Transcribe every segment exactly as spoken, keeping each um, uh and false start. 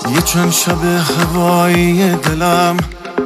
یه چند شب هوایی دلم،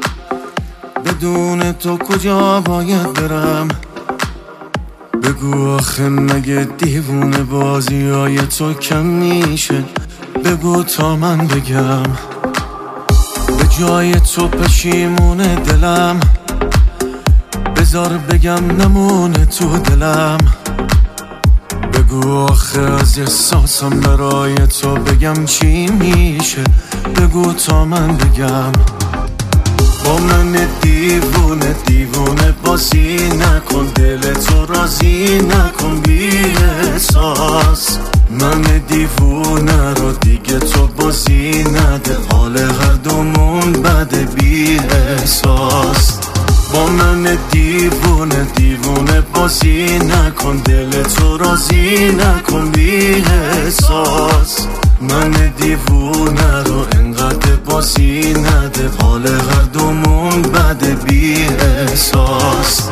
بدون تو کجا باید برم؟ بگو آخه مگه دیوونه بازی های تو کم میشه؟ بگو تا من بگم. به جای تو پشیمونه دلم، بذار بگم نمونه تو دلم. بگو آخه از احساسم برای تو بگم چی میشه؟ بگو تا من بگم. با من دیوونه دیوونه بازی نکن، دل تو راضی نکن بی احساس. من دیوونه رو دیگه تو بازی نده، حال هر دومون بده بی احساس. با من دیوونه دیوونه بازی نکن، دل تو راضی نکن بی احساس. من دیوونه رو انقدر بازی نده، حال هر دومون بده بی احساس.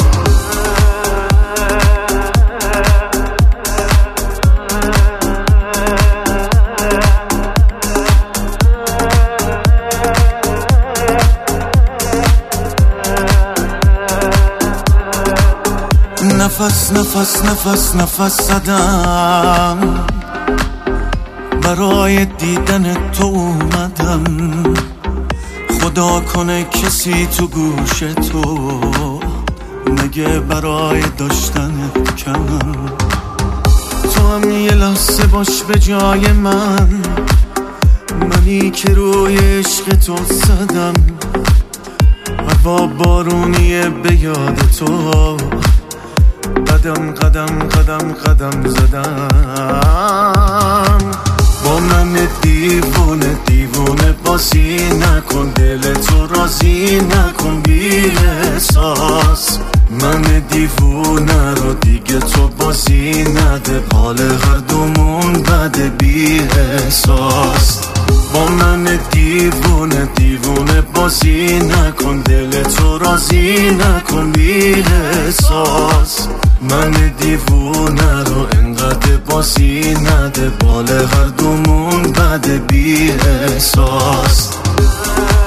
نفس نفس نفس نفس زدم، برای دیدن تو اومدم. خدا کنه کسی تو گوش تو نگه برای داشتنت کمم. تو هم یه لحظه باش به جای من، منی که روی عشق تو زدم. هوا بارونیه به یاد تو، قدم قدم قدم قدم زدم. با من دیوونه دیوونه بازی نکن، دل تو راضی نکن بی احساس. من دیوونه رو دیگه تو بازی نده، حال هر دومون بده بی احساس. با من دیوونه دیوونه بازی نکن، دل تو راضی نکن بی احساس. من دیوونه رو انقدر بازی نده، بال هر دومون بده بی احساس.